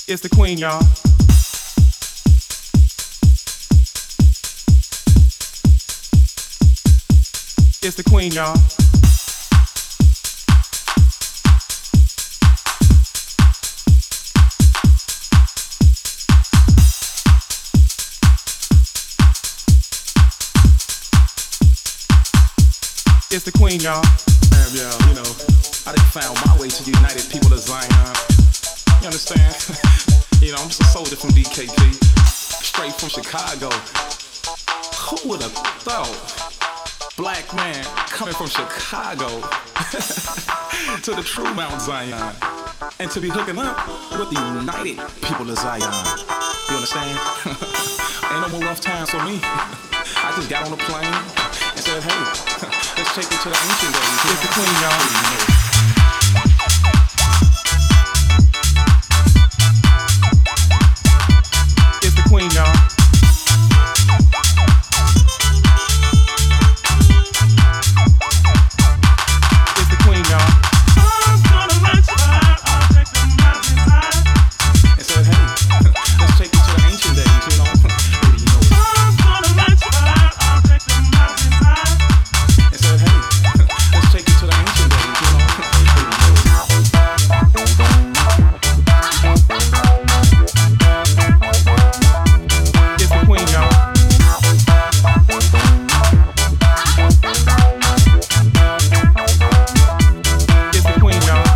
It's the queen, y'all. It's the queen, y'all. It's the queen, y'all. Yeah, you know, I done found my way to the United People of Zion. You understand? You know, I'm just a soldier from DKP, straight from Chicago. Who would have thought? Black man coming from Chicago to the true Mount Zion, and to be hooking up with the United People of Zion. You understand? Ain't no more rough times for me. I just got on a plane and said, hey, let's take it to the ancient days. It's the queen, y'all. It's the queen, y'all. It's the queen, y'all. I'm gonna let you fly. I'll take the mountains high. And said, hey, let's take it to the ancient days, you know. Baby, you know. I'm gonna let you fly. I'll take the mountains high. And said, hey, let's take it to the ancient days, you know. Baby, you know. It's the queen, y'all. It's the queen, y'all.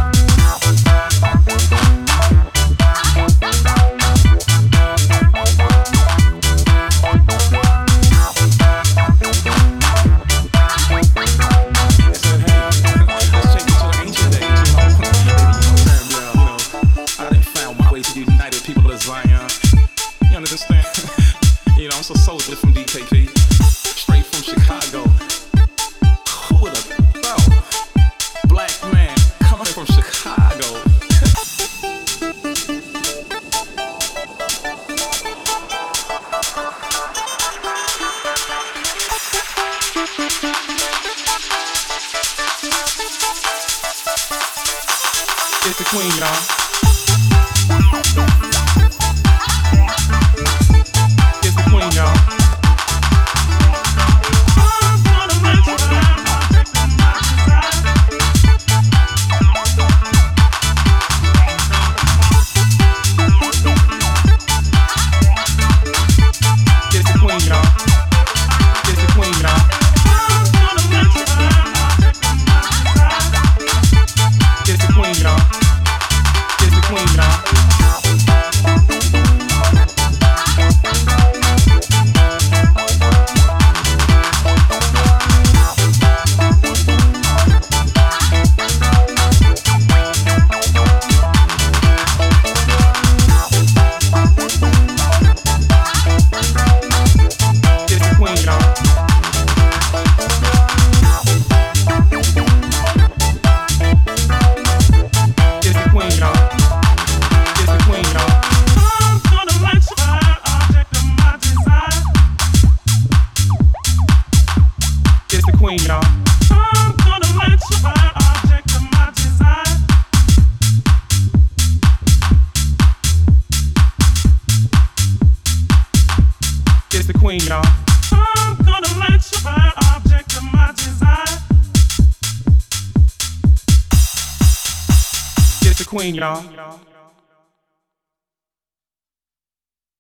And said, hey, let's take it to the ancient days, you know. Baby, you know, I done found my way to the United People of Zion. You understand? You know, I'm so soldier from DKP, straight from Chicago. Who would have thought? Black man coming from Chicago. It's the queen, y'all. It's the queen, y'all. I'm gonna let you fly. I'll take the mountains high. It's the queen, y'all. It's the queen, y'all. I'm gonna let you fly. I'll take the mountains high. It's the queen, y'all. It's the queen, y'all. It's the queen, y'all. It's the queen, y'all. It's the queen, y'all. I'm gonna let you fly. I'll take the mountains high. It's the queen, y'all. I'm gonna let you fly. I'll take the mountains high. It's the queen, y'all. I'm gonna let you fly. I'll take the mountains high. It's the queen, y'all.